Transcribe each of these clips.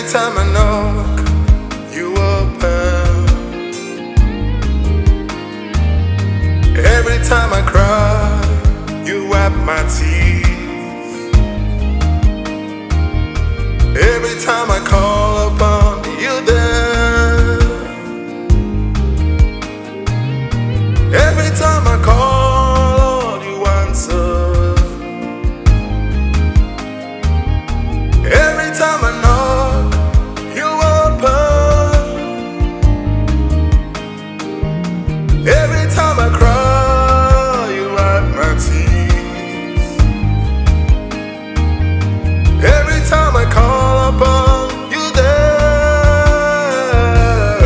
time I knock, you open. Every time I cry, you wipe my tears. Every time I call upon you there. Every time I call, Lord, you answer. Every time I knock, you open. Every time I cry, you wipe my tears. Every time I call upon you there.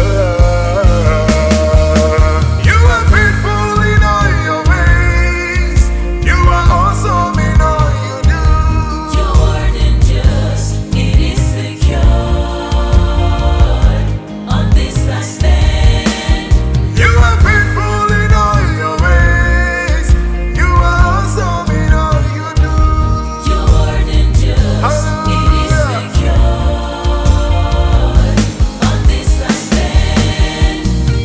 You are faithful in all your ways. You are awesome in all you do. Your word and just, it is secure. On this I stand. You are faithful in all your ways. You are awesome in all you do. Your word and just, it is secure. On this I stand.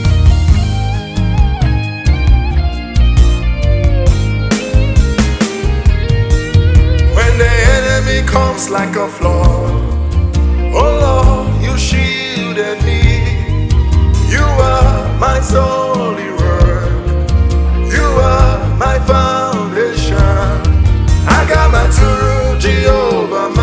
When the enemy comes like a flood, oh Lord, you shielded me. You are my solid rock. You are my foundation. I got my true Jehovah.